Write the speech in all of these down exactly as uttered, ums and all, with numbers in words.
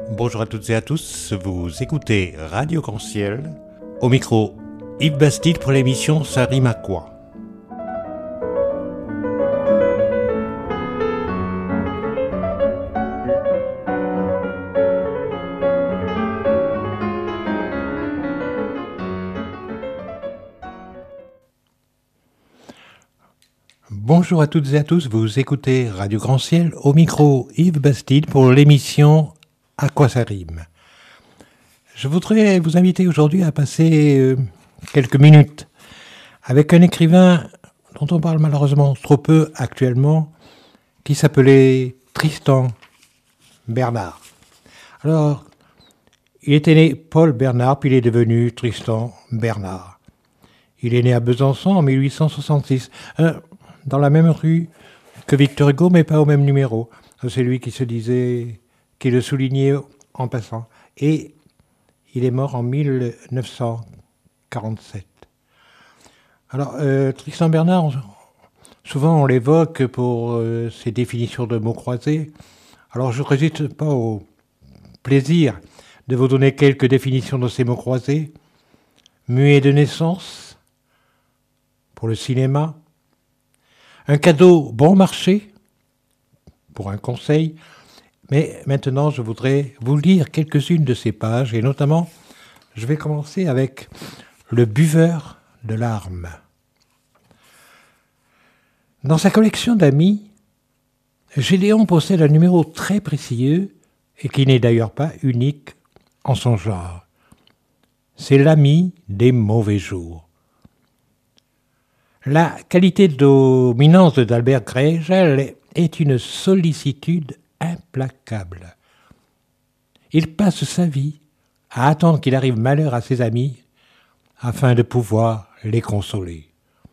Bonjour à toutes et à tous, vous écoutez Radio Grand-Ciel, au micro Yves Bastide pour l'émission Ça rime à quoi ? Bonjour à toutes et à tous, vous écoutez Radio Grand-Ciel, au micro Yves Bastide pour l'émission À quoi ça rime ? Je voudrais vous inviter aujourd'hui à passer euh, quelques minutes avec un écrivain dont on parle malheureusement trop peu actuellement, qui s'appelait Tristan Bernard. Alors, il était né Paul Bernard, puis il est devenu Tristan Bernard. Il est né à Besançon en mille huit cent soixante-six, euh, dans la même rue que Victor Hugo, mais pas au même numéro. C'est lui qui se disait, qui le soulignait en passant. Et il est mort en mille neuf cent quarante-sept. Alors, euh, Tristan Bernard, on, souvent on l'évoque pour euh, ses définitions de mots croisés. Alors, je ne résiste pas au plaisir de vous donner quelques définitions de ces mots croisés. Muet de naissance, pour le cinéma. Un cadeau bon marché, pour un conseil. Mais maintenant, je voudrais vous lire quelques-unes de ces pages, et notamment, je vais commencer avec le buveur de larmes. Dans sa collection d'amis, Gédéon possède un numéro très précieux, et qui n'est d'ailleurs pas unique en son genre. C'est l'ami des mauvais jours. La qualité dominante d'Albert Gregel est une sollicitude implacable. Il passe sa vie à attendre qu'il arrive malheur à ses amis afin de pouvoir les consoler.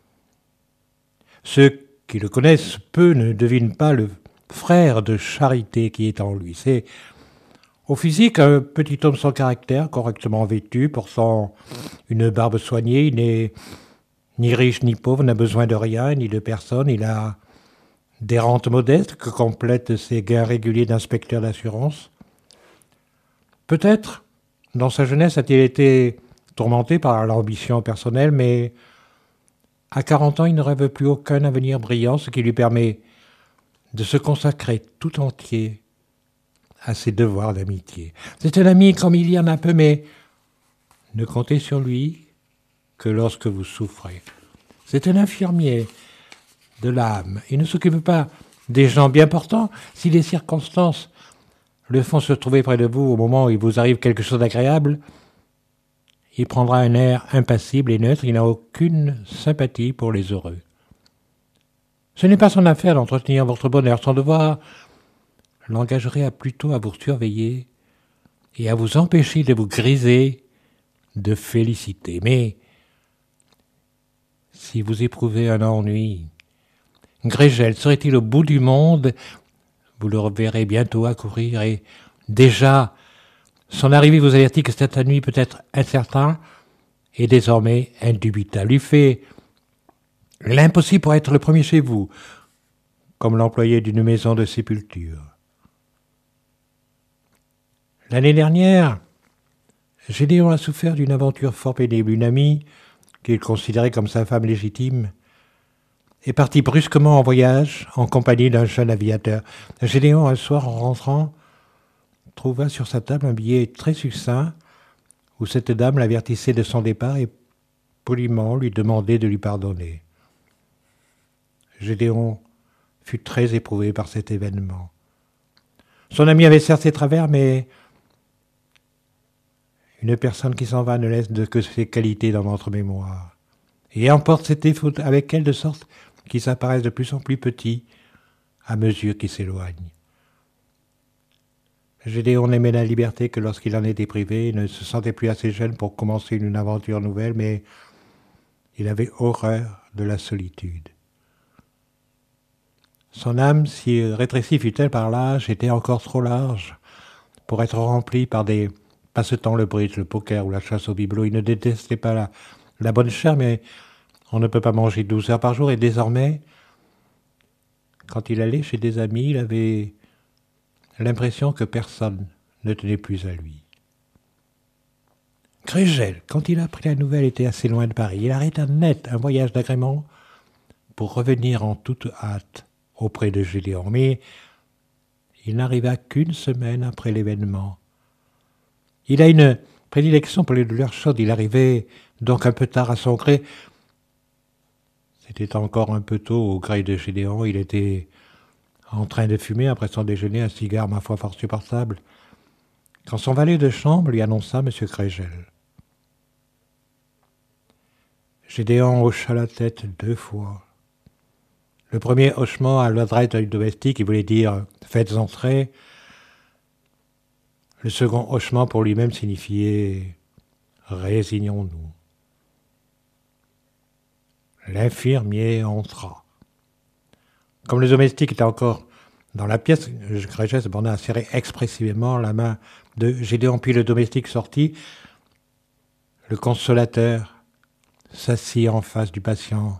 Ceux qui le connaissent peu ne devinent pas le frère de charité qui est en lui. C'est au physique un petit homme sans caractère, correctement vêtu, portant une barbe soignée. Il n'est ni riche ni pauvre, n'a besoin de rien ni de personne. Il a des rentes modestes que complètent ses gains réguliers d'inspecteur d'assurance. Peut-être, dans sa jeunesse, a-t-il été tourmenté par l'ambition personnelle, mais à quarante ans, il ne rêve plus aucun avenir brillant, ce qui lui permet de se consacrer tout entier à ses devoirs d'amitié. C'est un ami comme il y en a peu, mais ne comptez sur lui que lorsque vous souffrez. C'est un infirmier de l'âme. Il ne s'occupe pas des gens bien portants. Si les circonstances le font se trouver près de vous au moment où il vous arrive quelque chose d'agréable, il prendra un air impassible et neutre. Il n'a aucune sympathie pour les heureux. Ce n'est pas son affaire d'entretenir votre bonheur. Son devoir l'engagerait à plutôt à vous surveiller et à vous empêcher de vous griser de félicité. Mais si vous éprouvez un ennui, Gregel serait-il au bout du monde? Vous le reverrez bientôt accourir et déjà, son arrivée vous avertit que cette nuit peut être incertain et désormais indubitable. Il fait l'impossible pour être le premier chez vous, comme l'employé d'une maison de sépulture. L'année dernière, Gédéon a souffert d'une aventure fort pénible. Une amie, qu'il considérait comme sa femme légitime, est partie brusquement en voyage en compagnie d'un jeune aviateur. Gédéon, un soir, en rentrant, trouva sur sa table un billet très succinct où cette dame l'avertissait de son départ et poliment lui demandait de lui pardonner. Gédéon fut très éprouvé par cet événement. Son ami avait certes ses travers, mais une personne qui s'en va ne laisse de que ses qualités dans notre mémoire et emporte ses défauts avec elle de sorte qu'ils apparaissent de plus en plus petits à mesure qu'ils s'éloignent. Gédéon n'aimait la liberté que lorsqu'il en était privé. Il ne se sentait plus assez jeune pour commencer une aventure nouvelle, mais il avait horreur de la solitude. Son âme, si rétrécie fut-elle par l'âge, était encore trop large pour être remplie par des passe-temps, le bridge, le poker ou la chasse au bibelot. Il ne détestait pas la, la bonne chair, mais on ne peut pas manger douze heures par jour. Et désormais, quand il allait chez des amis, il avait l'impression que personne ne tenait plus à lui. Gréchel, quand il a appris la nouvelle, était assez loin de Paris. Il arrêta net un voyage d'agrément pour revenir en toute hâte auprès de Gédéon. Mais il n'arriva qu'une semaine après l'événement. Il a une prédilection pour les douleurs chaudes. Il arrivait donc un peu tard à son gré. C'était encore un peu tôt au gré de Gédéon. Il était en train de fumer après son déjeuner un cigare, ma foi, fort supportable, quand son valet de chambre lui annonça M. Gréchel. Gédéon hocha la tête deux fois. Le premier hochement à l'adresse du domestique, il voulait dire « faites entrer ». Le second hochement pour lui-même signifiait « résignons-nous ». L'infirmier entra. Comme le domestique était encore dans la pièce, Gréchel se borna à serrer expressivement la main de Gédéon, puis le domestique sortit. Le consolateur s'assit en face du patient.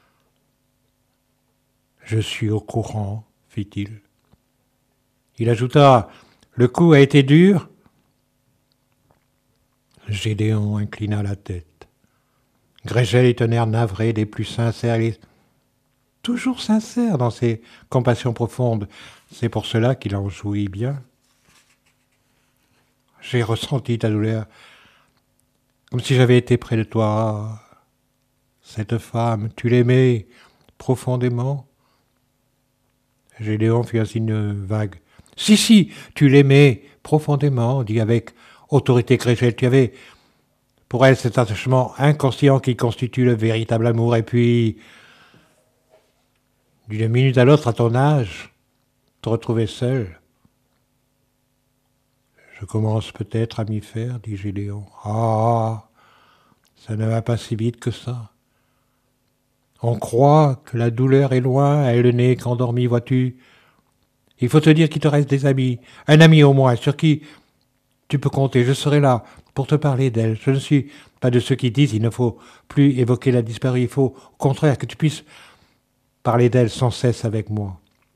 « Je suis au courant, fit-il. » Il ajouta « Le coup a été dur ?» Gédéon inclina la tête. Gréchel eut un air navré des plus sincères. Il est toujours sincère dans ses compassions profondes. C'est pour cela qu'il en jouit bien. J'ai ressenti ta douleur, comme si j'avais été près de toi. Cette femme, tu l'aimais profondément. Gédéon fit un signe vague. Si, si, tu l'aimais profondément, dit avec autorité Gréchel. Tu avais pour elle cet attachement inconscient qui constitue le véritable amour. Et puis, d'une minute à l'autre, à ton âge, te retrouver seul. Je commence peut-être à m'y faire, dit Gédéon. Ah, ça ne va pas si vite que ça. On croit que la douleur est loin, elle n'est qu'endormie, vois-tu. Il faut te dire qu'il te reste des amis, un ami au moins, sur qui tu peux compter. Je serai là pour te parler d'elle. Je ne suis pas de ceux qui disent qu'il ne faut plus évoquer la disparue. Il faut, au contraire, que tu puisses parler d'elle sans cesse avec moi.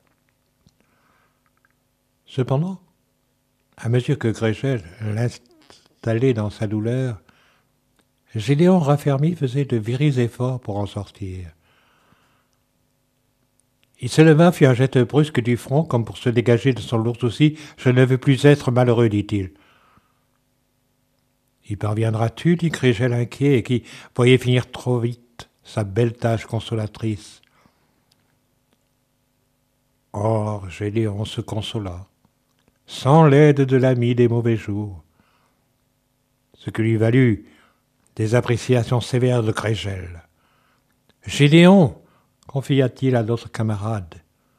Cependant, à mesure que Gréchel l'installait dans sa douleur, Gédéon raffermi faisait de virils efforts pour en sortir. Il se leva, fit un geste brusque du front, comme pour se dégager de son lourd souci. « Je ne veux plus être malheureux, dit-il. »« Y parviendras-tu » dit Gréchel inquiet, et qui voyait finir trop vite sa belle tâche consolatrice. Or, Gédéon se consola, sans l'aide de l'ami des mauvais jours, ce qui lui valut des appréciations sévères de Gréchel. « Gédéon !» confia-t-il à d'autres camarades,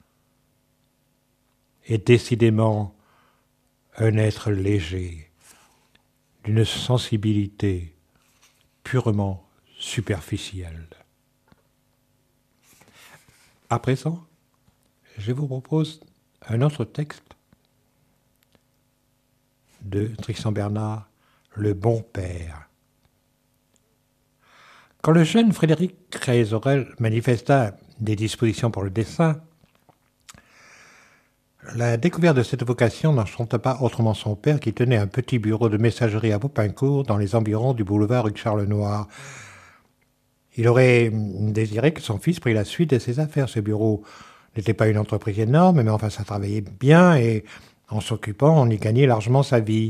est décidément un être léger, d'une sensibilité purement superficielle. À présent, je vous propose un autre texte de Tristan Bernard, Le bon père. Quand le jeune Frédéric Crèzorel manifesta des dispositions pour le dessin, la découverte de cette vocation n'enchanta pas autrement son père, qui tenait un petit bureau de messagerie à Vaupincourt, dans les environs du boulevard rue de Charles-Noir. Il aurait désiré que son fils prît la suite de ses affaires. Ce bureau n'était pas une entreprise énorme, mais enfin ça travaillait bien, et en s'occupant, on y gagnait largement sa vie.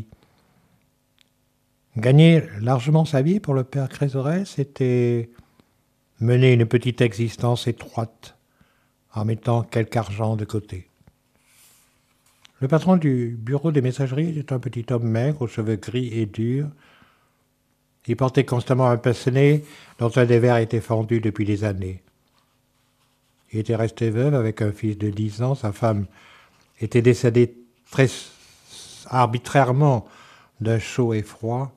Gagner largement sa vie pour le père Crèzorel, c'était mener une petite existence étroite en mettant quelque argent de côté. Le patron du bureau des messageries était un petit homme maigre, aux cheveux gris et durs. Il portait constamment un pince-nez dont un des verres était fendu depuis des années. Il était resté veuf avec un fils de dix ans. Sa femme était décédée très arbitrairement d'un chaud et froid.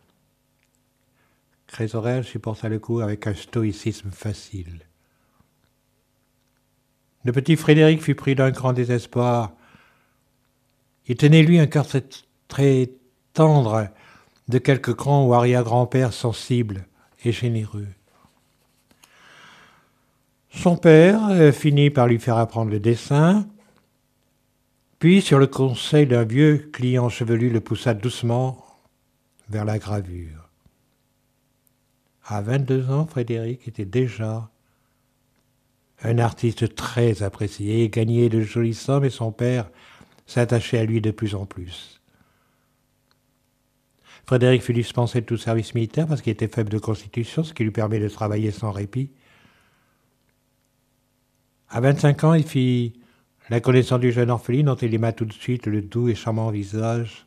Crèzorel supporta le coup avec un stoïcisme facile. Le petit Frédéric fut pris d'un grand désespoir. Il tenait, lui, un cœur très, très tendre de quelque grand ou arrière-grand-père sensible et généreux. Son père euh, finit par lui faire apprendre le dessin. Puis, sur le conseil d'un vieux client chevelu, le poussa doucement vers la gravure. À vingt-deux ans, Frédéric était déjà un artiste très apprécié et gagnait de jolies sommes, et son père s'attachait à lui de plus en plus. Frédéric fut dispensé de tout service militaire parce qu'il était faible de constitution, ce qui lui permet de travailler sans répit. À vingt-cinq ans, il fit la connaissance du jeune orpheline dont il aima tout de suite le doux et charmant visage.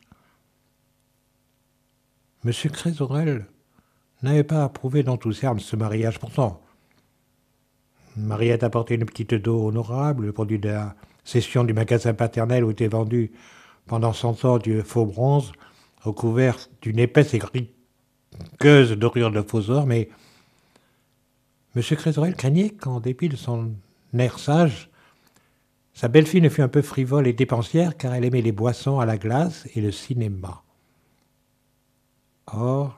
Monsieur Crésorel n'avait pas approuvé d'enthousiasme ce mariage. Pourtant, Mariette apportait une petite dot honorable, le produit de la cession du magasin paternel où était vendu pendant cent ans du faux bronze, recouvert d'une épaisse et griqueuse dorure de faux or, mais M. Crésorel craignait qu'en dépit de son air sage, sa belle-fille ne fût un peu frivole et dépensière, car elle aimait les boissons à la glace et le cinéma. Or,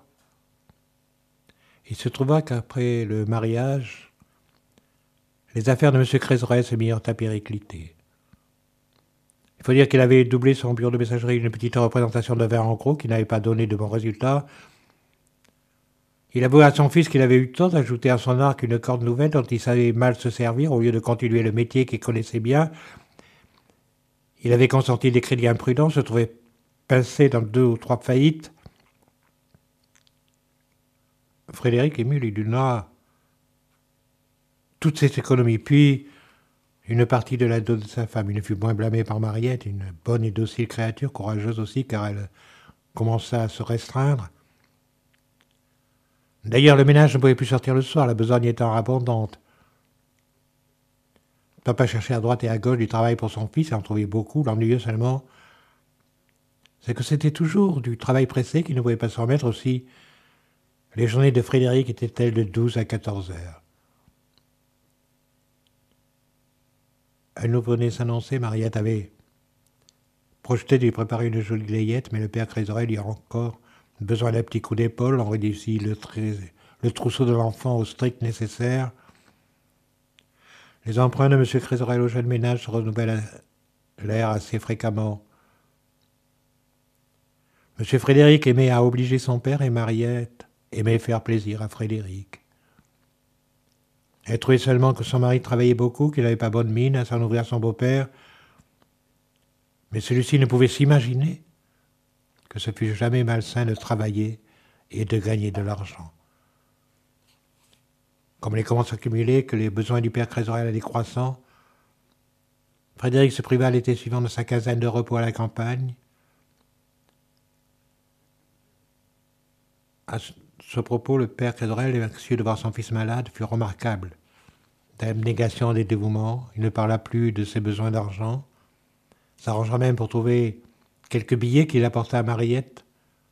il se trouva qu'après le mariage, les affaires de M. Crésorel se mirent à péricliter. Il faut dire qu'il avait doublé son bureau de messagerie d'une petite représentation de vin en gros qui n'avait pas donné de bons résultats. Il avoua à son fils qu'il avait eu tort d'ajouter à son arc une corde nouvelle dont il savait mal se servir au lieu de continuer le métier qu'il connaissait bien. Il avait consenti des crédits imprudents, se trouvait pincé dans deux ou trois faillites. Frédéric ému lui donna toutes ses économies, puis une partie de la dot de sa femme. Il ne fut moins blâmé par Mariette, une bonne et docile créature, courageuse aussi, car elle commença à se restreindre. D'ailleurs, le ménage ne pouvait plus sortir le soir, la besogne étant abondante. Papa cherchait à droite et à gauche du travail pour son fils et en trouvait beaucoup. L'ennuyeux seulement, c'est que c'était toujours du travail pressé qu'il ne pouvait pas se remettre aussi. Les journées de Frédéric étaient-elles de douze à quatorze heures. Un nouveau-né s'annonçait, Mariette avait projeté de lui préparer une jolie layette, mais le père Crésorel lui a encore besoin d'un petit coup d'épaule. On réduisit le, le trousseau de l'enfant au strict nécessaire. Les emprunts de M. Crésorel au jeune ménage se renouvellent l'air assez fréquemment. M. Frédéric aimait à obliger son père et Mariette aimait faire plaisir à Frédéric. Elle trouvait seulement que son mari travaillait beaucoup, qu'il n'avait pas bonne mine à s'en ouvrir à son beau-père. Mais celui-ci ne pouvait s'imaginer que ce fût jamais malsain de travailler et de gagner de l'argent. Comme les commandes s'accumulaient, que les besoins du père Crésorel allaient croissant, Frédéric se priva l'été suivant de sa quinzaine de repos à la campagne. À ce propos, le père Crésorel, anxieux de voir son fils malade, fut remarquable d'abnégation et de dévouement. Il ne parla plus de ses besoins d'argent, s'arrangera même pour trouver quelques billets qu'il apporta à Mariette.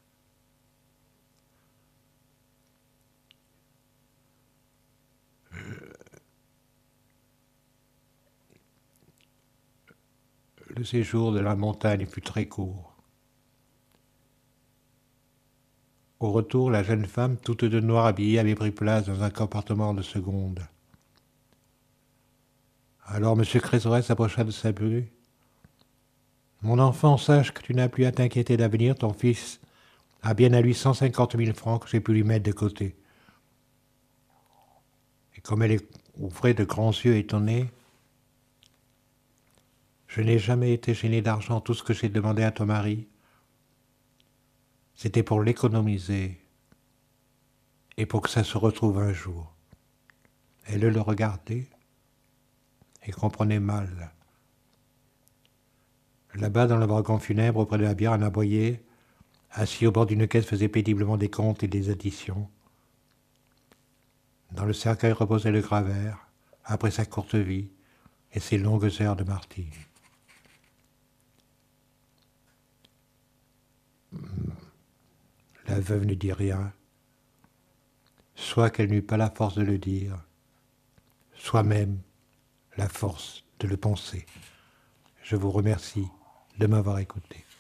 Le séjour de la montagne fut très court. Au retour, la jeune femme, toute de noir habillée, avait pris place dans un compartiment de seconde. Alors M. Crésorel s'approcha de sa bru. « Mon enfant, sache que tu n'as plus à t'inquiéter d'avenir. Ton fils a bien à lui cent cinquante mille francs que j'ai pu lui mettre de côté. » Et comme elle ouvrait de grands yeux étonnés, « Je n'ai jamais été gêné d'argent. Tout ce que j'ai demandé à ton mari, c'était pour l'économiser et pour que ça se retrouve un jour. » Elle le regardait et comprenait mal. Là-bas, dans le wagon funèbre, auprès de la bière, un aboyé, assis au bord d'une caisse, faisait péniblement des comptes et des additions. Dans le cercueil reposait le graveur, après sa courte vie et ses longues heures de martyre. La veuve ne dit rien, soit qu'elle n'eut pas la force de le dire, soit même la force de le penser. Je vous remercie de m'avoir écouté.